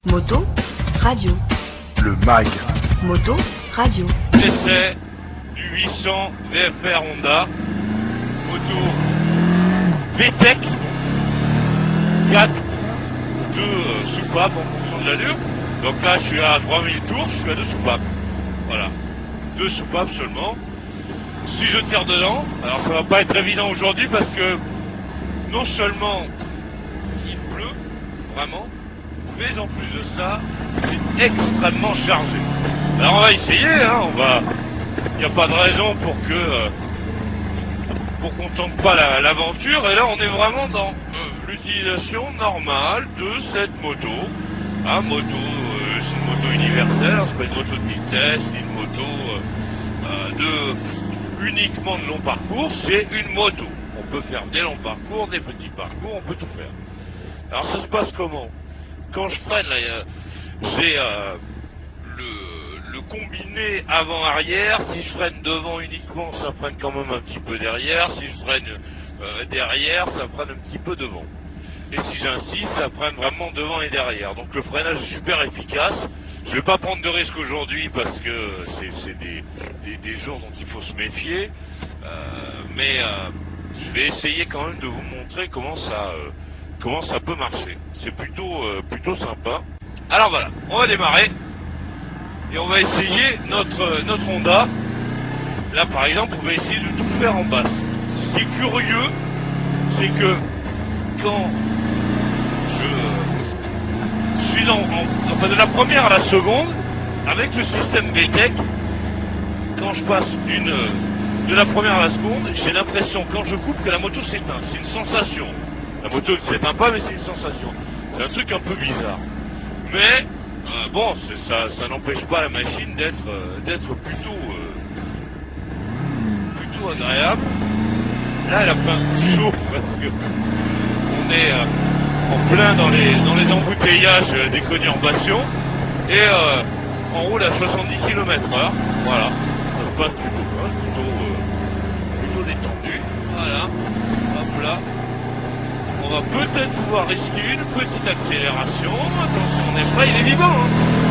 Moto, radio. Le MAG. Moto, radio. Essai du 800 VFR Honda. Moto VTEC. 4, 2 soupapes en fonction de l'allure. Donc là je suis à 3000 tours, je suis à 2 soupapes. Voilà. 2 soupapes seulement. Si je tire dedans, alors ça va pas être évident aujourd'hui parce que non seulement il pleut, vraiment, mais en plus de ça, c'est extrêmement chargé. Alors on va essayer, hein, il n'y a pas de raison pour qu'on tente pas l'aventure. Et là on est vraiment dans l'utilisation normale de cette moto. Hein, c'est une moto universelle, hein, c'est pas une moto de vitesse, c'est une moto uniquement de long parcours, c'est une moto. On peut faire des longs parcours, des petits parcours, on peut tout faire. Alors ça se passe comment? Quand je freine, là, j'ai le combiné avant-arrière. Si je freine devant uniquement, ça freine quand même un petit peu derrière. Si je freine derrière, ça freine un petit peu devant. Et si j'insiste, ça freine vraiment devant et derrière. Donc le freinage est super efficace. Je vais pas prendre de risque aujourd'hui parce que c'est des jours dont il faut se méfier. Mais je vais essayer quand même de vous montrer comment ça peut marcher. C'est plutôt sympa. Alors voilà, on va démarrer et on va essayer notre Honda. Là par exemple, on va essayer de tout faire en basse. Ce qui est curieux, c'est que quand je suis enfin de la première à la seconde, avec le système VTEC, quand je passe de la première à la seconde, j'ai l'impression quand je coupe que la moto s'éteint. C'est une sensation. La moto ne s'éteint pas, mais c'est une sensation. C'est un truc un peu bizarre. Mais bon, ça n'empêche pas la machine d'être plutôt agréable. Là, elle a fait un petit chaud parce que on est en plein dans les embouteillages des conurbations et on roule à 70 km/h. Voilà, ça passe plutôt détendu. Voilà, hop là. On va peut-être pouvoir risquer une petite accélération. Attention, on est prêt, il est vivant. Hein.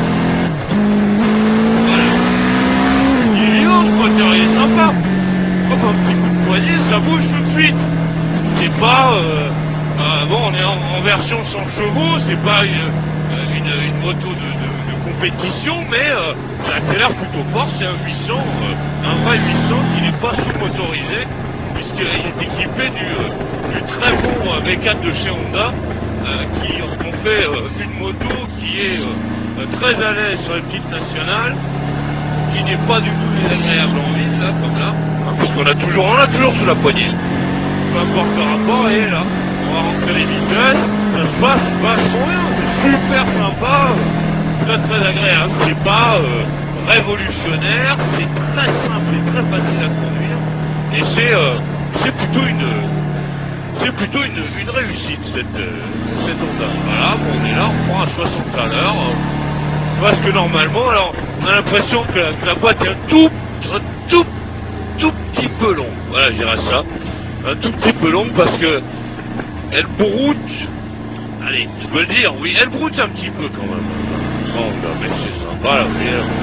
Voilà. Il est vivant, le moteur, il est sympa. Hop, un petit coup de poignet, ça bouge tout de suite. C'est pas... bon, on est en version 100 chevaux, c'est pas une moto de compétition, mais ça accélère plutôt fort. C'est un 800, un vrai 800 qui n'est pas sous-motorisé, puisqu'il est équipé du très bon V4 de chez Honda, qui ont fait une moto qui est très à l'aise sur les petites nationales, qui n'est pas du tout désagréable en ville, là, comme là, hein, puisqu'on a toujours sous la poignée, peu importe le rapport, et là, on va rentrer les vitesses, ça se passe vachement bien, c'est super sympa, très agréable, c'est pas révolutionnaire, c'est très simple et très facile à conduire, et c'est plutôt une réussite cette Honda. Voilà, bon, on est là, on prend à 60 à l'heure, parce que normalement, alors on a l'impression que la boîte est un tout petit peu longue. Voilà, je dirais ça, un tout petit peu longue parce que elle broute. Allez, je peux le dire, oui, elle broute un petit peu quand même. Bon, mais c'est sympa, là,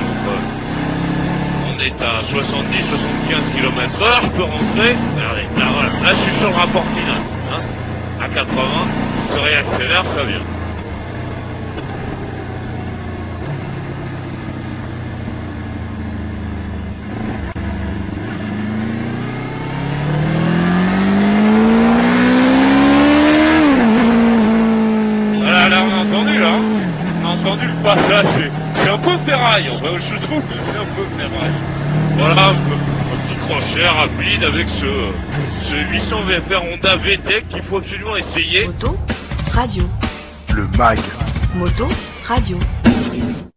on est à 70-75 km/h, je peux rentrer. Regardez, là, voilà, là je suis sur le rapport final, hein, à 80, je réaccélère, ça vient. Voilà, là on a entendu, là, on a entendu le passage, c'est un peu ferraille, enfin, je trouve que c'est un peu ferraille. Voilà, un petit crochet rapide avec ce 800 VFR Honda VTEC qu'il faut absolument essayer. Moto, radio. Le MAG. Moto, radio.